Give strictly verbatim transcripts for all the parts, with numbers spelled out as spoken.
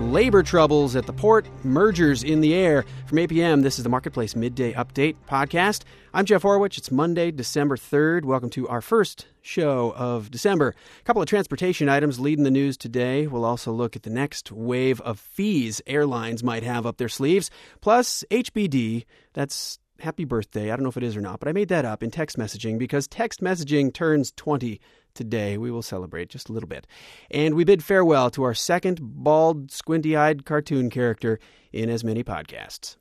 labor troubles at the port, mergers in the air. From eight p.m., this is the Marketplace Midday Update podcast. I'm Jeff Horwich. It's Monday, December third. Welcome to our first show of December. A couple of transportation items leading the news today. We'll also look at the next wave of fees airlines might have up their sleeves. Plus, H B D, that's happy birthday. I don't know if it is or not, but I made that up in text messaging because text messaging turns twenty today. We will celebrate just a little bit. And we bid farewell to our second bald, squinty-eyed cartoon character in as many podcasts.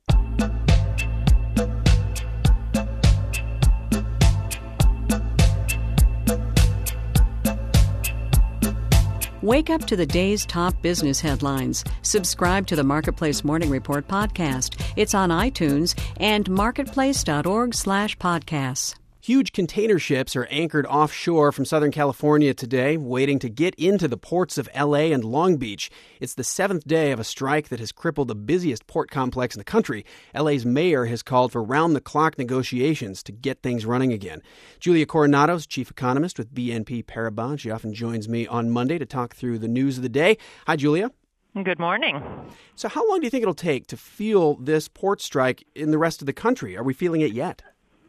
Wake up to the day's top business headlines. Subscribe to the Marketplace Morning Report podcast. It's on iTunes and marketplace.org slash podcasts. Huge container ships are anchored offshore from Southern California today, waiting to get into the ports of L A and Long Beach. It's the seventh day of a strike that has crippled the busiest port complex in the country. L A's mayor has called for round-the-clock negotiations to get things running again. Julia Coronado's chief economist with B N P Paribas. She often joins me on Monday to talk through the news of the day. Hi, Julia. Good morning. So how long do you think it'll take to feel this port strike in the rest of the country? Are we feeling it yet?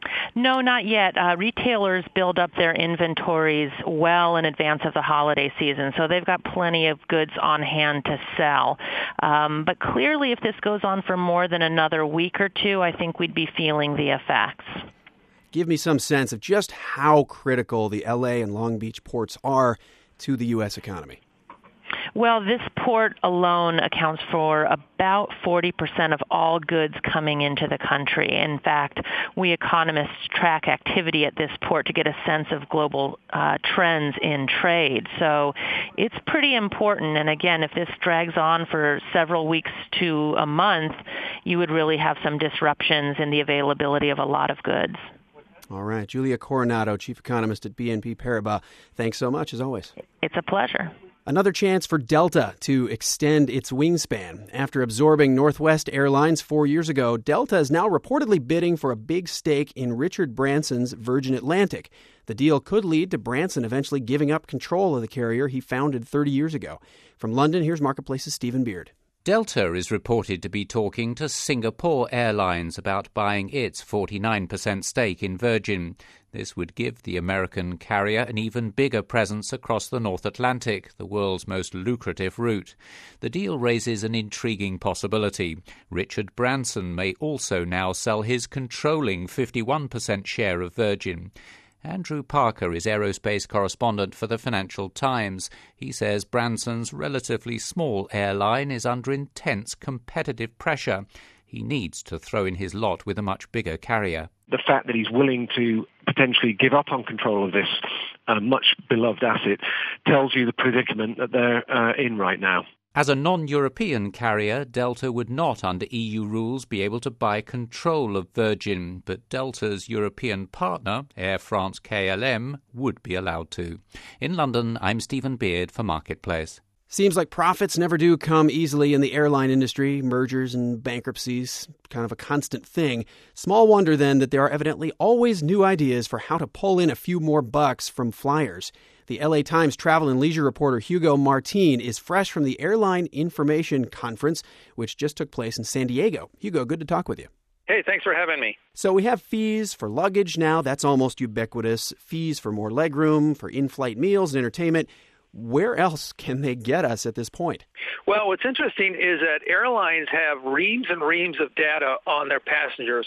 No, not yet. Uh, retailers build up their inventories well in advance of the holiday season, so they've got plenty of goods on hand to sell. Um, but clearly, if this goes on for more than another week or two, I think we'd be feeling the effects. Give me some sense of just how critical the L A and Long Beach ports are to the U S economy. Well, this port alone accounts for about forty percent of all goods coming into the country. In fact, we economists track activity at this port to get a sense of global uh, trends in trade. So it's pretty important. And again, if this drags on for several weeks to a month, you would really have some disruptions in the availability of a lot of goods. All right. Julia Coronado, chief economist at B N P Paribas. Thanks so much, as always. It's a pleasure. Another chance for Delta to extend its wingspan. After absorbing Northwest Airlines four years ago, Delta is now reportedly bidding for a big stake in Richard Branson's Virgin Atlantic. The deal could lead to Branson eventually giving up control of the carrier he founded thirty years ago. From London, here's Marketplace's Stephen Beard. Delta is reported to be talking to Singapore Airlines about buying its forty-nine percent stake in Virgin. This would give the American carrier an even bigger presence across the North Atlantic, the world's most lucrative route. The deal raises an intriguing possibility. Richard Branson may also now sell his controlling fifty-one percent share of Virgin. Andrew Parker is aerospace correspondent for the Financial Times. He says Branson's relatively small airline is under intense competitive pressure. He needs to throw in his lot with a much bigger carrier. The fact that he's willing to potentially give up on control of this uh, much beloved asset tells you the predicament that they're uh, in right now. As a non-European carrier, Delta would not, under E U rules, be able to buy control of Virgin, but Delta's European partner, Air France K L M, would be allowed to. In London, I'm Stephen Beard for Marketplace. Seems like profits never do come easily in the airline industry. Mergers and bankruptcies, kind of a constant thing. Small wonder, then, that there are evidently always new ideas for how to pull in a few more bucks from flyers. The L A Times travel and leisure reporter Hugo Martin is fresh from the Airline Information Conference, which just took place in San Diego. Hugo, good to talk with you. Hey, thanks for having me. So we have fees for luggage now. That's almost ubiquitous. Fees for more legroom, for in-flight meals and entertainment. Where else can they get us at this point? Well, what's interesting is that airlines have reams and reams of data on their passengers.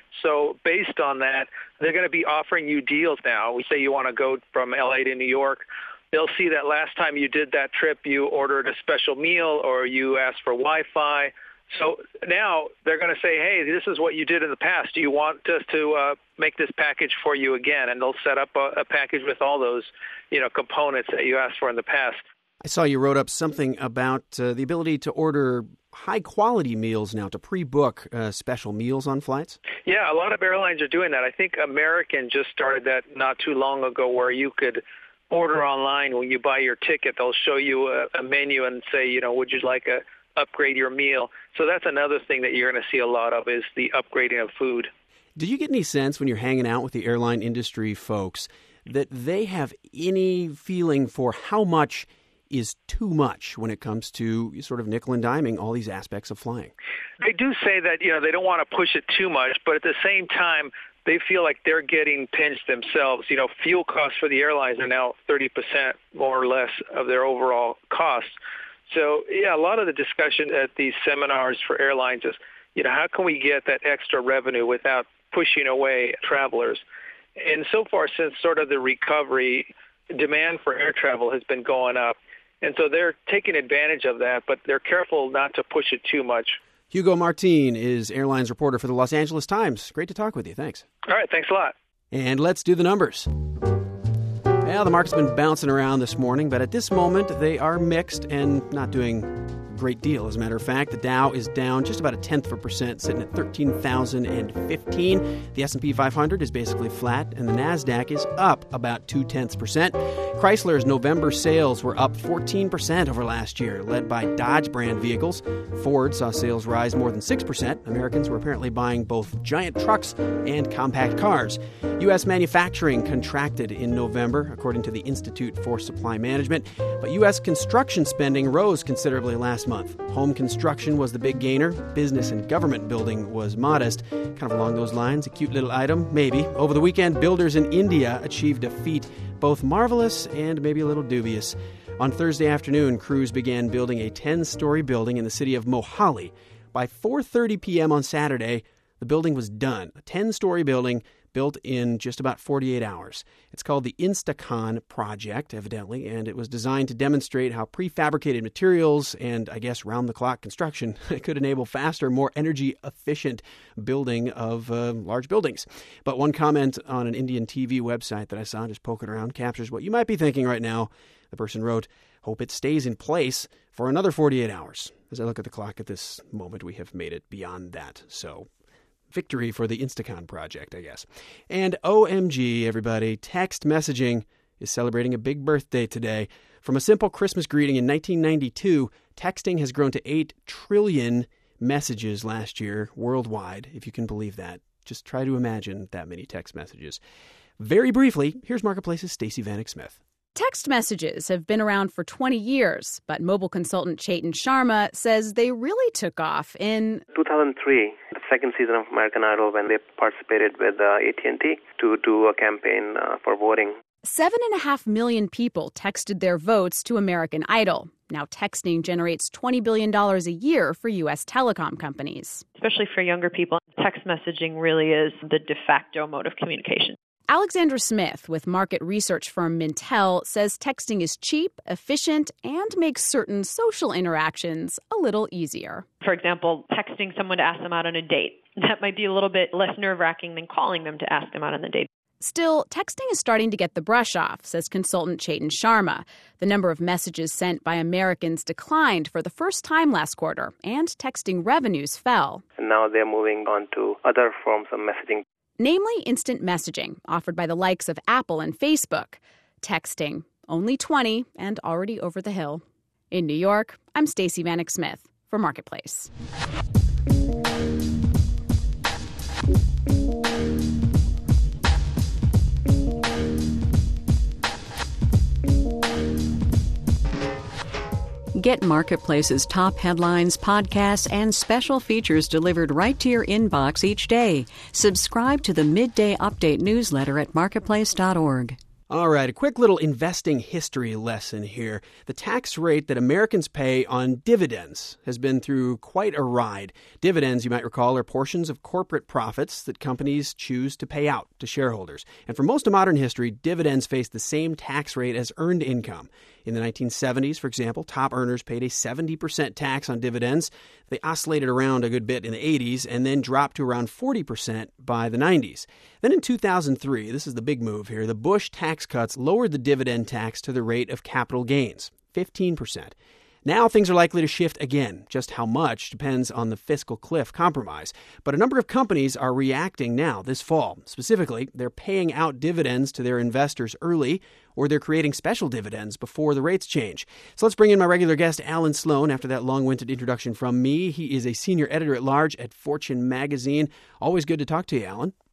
So based on that, they're going to be offering you deals now. We say you want to go from L A to New York. They'll see that last time you did that trip, you ordered a special meal or you asked for Wi-Fi. So now they're going to say, hey, this is what you did in the past. Do you want us to uh, make this package for you again? And they'll set up a, a package with all those, you know, components that you asked for in the past. I saw you wrote up something about uh, the ability to order high-quality meals now, to pre-book uh, special meals on flights. Yeah, a lot of airlines are doing that. I think American just started that not too long ago where you could order online. When you buy your ticket, they'll show you a, a menu and say, you know, would you like a upgrade your meal? So that's another thing that you're going to see a lot of is the upgrading of food. Do you get any sense when you're hanging out with the airline industry folks that they have any feeling for how much is too much when it comes to sort of nickel and diming all these aspects of flying. They do say that, you know, they don't want to push it too much, but at the same time, they feel like they're getting pinched themselves. You know, fuel costs for the airlines are now thirty percent more or less of their overall costs. So, yeah, a lot of the discussion at these seminars for airlines is, you know, how can we get that extra revenue without pushing away travelers? And so far, since sort of the recovery, demand for air travel has been going up. And so they're taking advantage of that, but they're careful not to push it too much. Hugo Martin is airlines reporter for the Los Angeles Times. Great to talk with you. Thanks. All right. Thanks a lot. And let's do the numbers. Well, the market's been bouncing around this morning, but at this moment, they are mixed and not doing a great deal. As a matter of fact, the Dow is down just about a tenth of a percent, sitting at thirteen thousand fifteen. The S and P five hundred is basically flat, and the NASDAQ is up about two-tenths percent. Chrysler's November sales were up fourteen percent over last year, led by Dodge brand vehicles. Ford saw sales rise more than six percent. Americans were apparently buying both giant trucks and compact cars. U S manufacturing contracted in November, according to the Institute for Supply Management, but U S construction spending rose considerably last month. Home construction was the big gainer. Business and government building was modest. Kind of along those lines, a cute little item, maybe. Over the weekend, builders in India achieved a feat both marvelous and maybe a little dubious. On Thursday afternoon, crews began building a ten-story building in the city of Mohali. By four thirty p.m. on Saturday, the building was done. A ten-story building built in just about forty-eight hours. It's called the Instacon Project, evidently, and it was designed to demonstrate how prefabricated materials and, I guess, round-the-clock construction could enable faster, more energy-efficient building of uh, large buildings. But one comment on an Indian T V website that I saw just poking around captures what you might be thinking right now. The person wrote, "Hope it stays in place for another forty-eight hours." As I look at the clock at this moment, we have made it beyond that, so victory for the Instacon project, I guess. And O M G, everybody, text messaging is celebrating a big birthday today. From a simple Christmas greeting in nineteen ninety-two, texting has grown to eight trillion messages last year worldwide, if you can believe that. Just try to imagine that many text messages. Very briefly, here's Marketplace's Stacey Vanek Smith. Text messages have been around for twenty years, but mobile consultant Chetan Sharma says they really took off in two thousand three, the second season of American Idol, when they participated with uh, A T and T to do a campaign uh, for voting. Seven and a half million people texted their votes to American Idol. Now texting generates twenty billion dollars a year for U S telecom companies. Especially for younger people, text messaging really is the de facto mode of communication. Alexandra Smith with market research firm Mintel says texting is cheap, efficient, and makes certain social interactions a little easier. For example, texting someone to ask them out on a date. That might be a little bit less nerve-wracking than calling them to ask them out on the date. Still, texting is starting to get the brush off, says consultant Chetan Sharma. The number of messages sent by Americans declined for the first time last quarter, and texting revenues fell. And now they're moving on to other forms of messaging. Namely, instant messaging, offered by the likes of Apple and Facebook. Texting, only twenty and already over the hill. In New York, I'm Stacey Vanek Smith for Marketplace. Get Marketplace's top headlines, podcasts, and special features delivered right to your inbox each day. Subscribe to the Midday Update newsletter at marketplace dot org. All right, a quick little investing history lesson here. The tax rate that Americans pay on dividends has been through quite a ride. Dividends, you might recall, are portions of corporate profits that companies choose to pay out to shareholders. And for most of modern history, dividends face the same tax rate as earned income. In the nineteen seventies, for example, top earners paid a seventy percent tax on dividends. They oscillated around a good bit in the eighties and then dropped to around forty percent by the nineties. Then in two thousand three, this is the big move here, the Bush tax cuts lowered the dividend tax to the rate of capital gains, fifteen percent. Now things are likely to shift again. Just how much depends on the fiscal cliff compromise. But a number of companies are reacting now this fall. Specifically, they're paying out dividends to their investors early, or they're creating special dividends before the rates change. So let's bring in my regular guest, Alan Sloan, after that long-winded introduction from me. He is a senior editor-at-large at Fortune magazine. Always good to talk to you, Alan.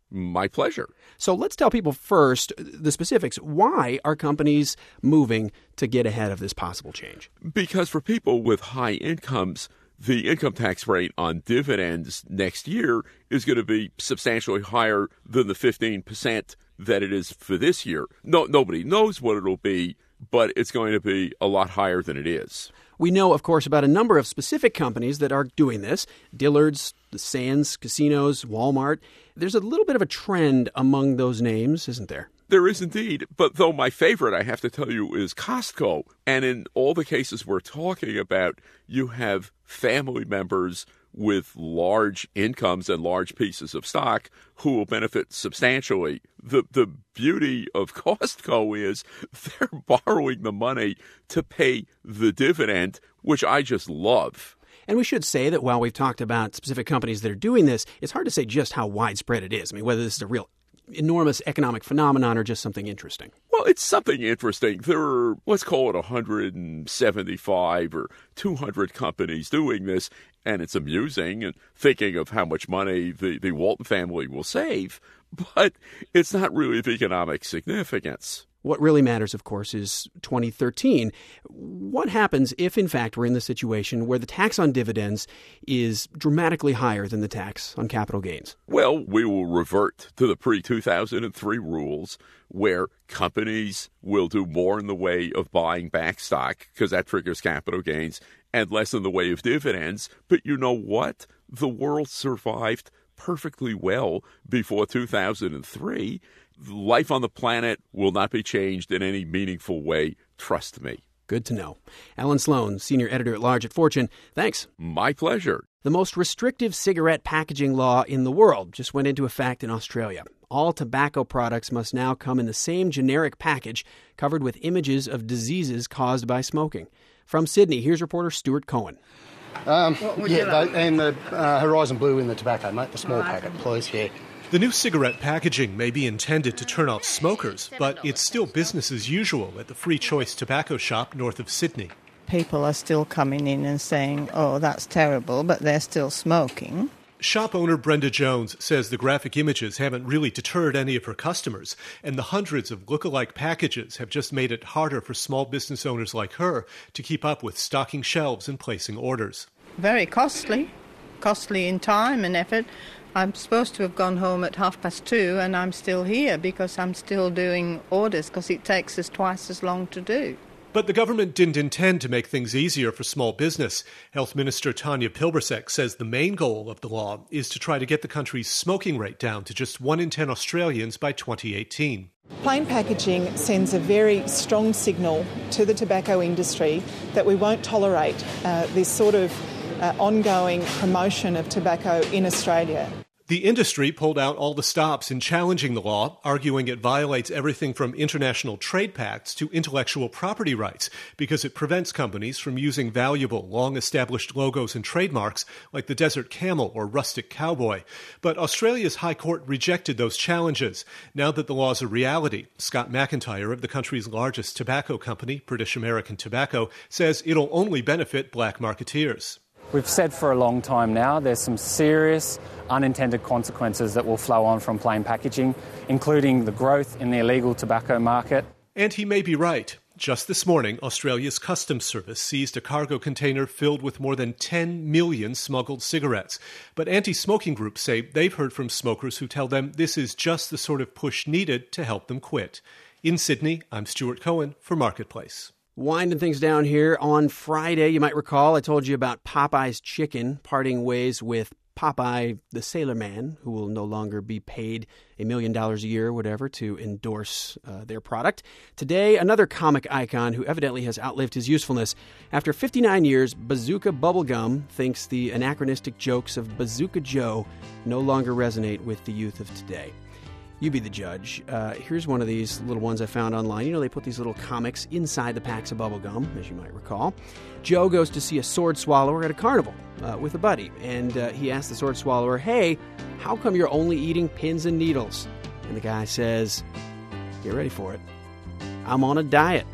My pleasure. So let's tell people first the specifics. Why are companies moving to get ahead of this possible change? Because for people with high incomes, the income tax rate on dividends next year is going to be substantially higher than the fifteen percent that it is for this year. No, nobody knows what it'll be, but it's going to be a lot higher than it is. We know, of course, about a number of specific companies that are doing this. Dillard's, the Sands Casinos, Walmart. There's a little bit of a trend among those names, isn't there? There is indeed. But though my favorite, I have to tell you, is Costco. And in all the cases we're talking about, you have family members with large incomes and large pieces of stock who will benefit substantially. The the beauty of Costco is they're borrowing the money to pay the dividend, which I just love. And we should say that while we've talked about specific companies that are doing this, it's hard to say just how widespread it is. I mean, whether this is a real enormous economic phenomenon or just something interesting. Well, it's something interesting. There are, let's call it one hundred seventy-five or two hundred companies doing this, and it's amusing and thinking of how much money the, the Walton family will save, but it's not really of economic significance. What really matters, of course, is twenty thirteen. What happens if, in fact, we're in the situation where the tax on dividends is dramatically higher than the tax on capital gains? Well, we will revert to the pre two thousand three rules where companies will do more in the way of buying back stock because that triggers capital gains and less in the way of dividends. But you know what? The world survived perfectly well before two thousand three. Life on the planet will not be changed in any meaningful way. Trust me. Good to know. Alan Sloan, Senior Editor-at-Large at Fortune. Thanks. My pleasure. The most restrictive cigarette packaging law in the world just went into effect in Australia. All tobacco products must now come in the same generic package covered with images of diseases caused by smoking. From Sydney, here's reporter Stuart Cohen. Um, yeah, they, and the uh, Horizon Blue in the tobacco, mate, the small packet, please, yeah. The new cigarette packaging may be intended to turn off smokers, but it's still business as usual at the Free Choice Tobacco Shop north of Sydney. People are still coming in and saying, oh, that's terrible, but they're still smoking. Shop owner Brenda Jones says the graphic images haven't really deterred any of her customers, and the hundreds of look-alike packages have just made it harder for small business owners like her to keep up with stocking shelves and placing orders. Very costly, costly in time and effort. I'm supposed to have gone home at half past two and I'm still here because I'm still doing orders because it takes us twice as long to do. But the government didn't intend to make things easier for small business. Health Minister Tanya Pilbersek says the main goal of the law is to try to get the country's smoking rate down to just one in ten Australians by twenty eighteen. Plain packaging sends a very strong signal to the tobacco industry that we won't tolerate uh, this sort of uh, ongoing promotion of tobacco in Australia. The industry pulled out all the stops in challenging the law, arguing it violates everything from international trade pacts to intellectual property rights because it prevents companies from using valuable, long-established logos and trademarks like the Desert Camel or Rustic Cowboy. But Australia's High Court rejected those challenges. Now that the law is a reality, Scott McIntyre of the country's largest tobacco company, British American Tobacco, says it'll only benefit black marketeers. We've said for a long time now there's some serious unintended consequences that will flow on from plain packaging, including the growth in the illegal tobacco market. And he may be right. Just this morning, Australia's Customs Service seized a cargo container filled with more than ten million smuggled cigarettes. But anti-smoking groups say they've heard from smokers who tell them this is just the sort of push needed to help them quit. In Sydney, I'm Stuart Cohen for Marketplace. Winding things down here on Friday, you might recall I told you about Popeye's Chicken parting ways with Popeye the Sailor Man, who will no longer be paid a million dollars a year or whatever to endorse uh, their product. Today, another comic icon who evidently has outlived his usefulness. After fifty-nine years, Bazooka Bubblegum thinks the anachronistic jokes of Bazooka Joe no longer resonate with the youth of today. You be the judge. Uh, here's one of these little ones I found online. You know, they put these little comics inside the packs of bubble gum, as you might recall. Joe goes to see a sword swallower at a carnival uh, with a buddy, and uh, he asks the sword swallower, hey, how come you're only eating pins and needles? And the guy says, get ready for it, I'm on a diet.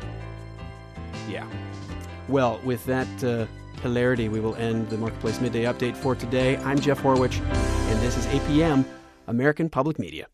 Yeah. Well, with that uh, hilarity, we will end the Marketplace Midday Update for today. I'm Jeff Horwich, and this is A P M, American Public Media.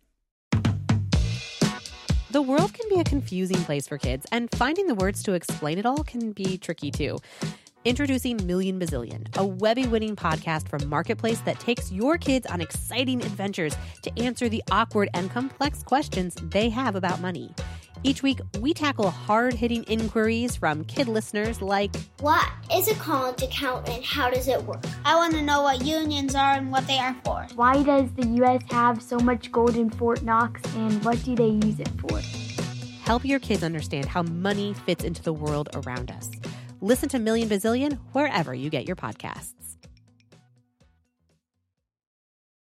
The world can be a confusing place for kids, and finding the words to explain it all can be tricky too. Introducing Million Bazillion, a Webby-winning podcast from Marketplace that takes your kids on exciting adventures to answer the awkward and complex questions they have about money. Each week, we tackle hard-hitting inquiries from kid listeners like, what is a college account and how does it work? I want to know what unions are and what they are for. Why does the U S have so much gold in Fort Knox and what do they use it for? Help your kids understand how money fits into the world around us. Listen to Million Bazillion wherever you get your podcasts.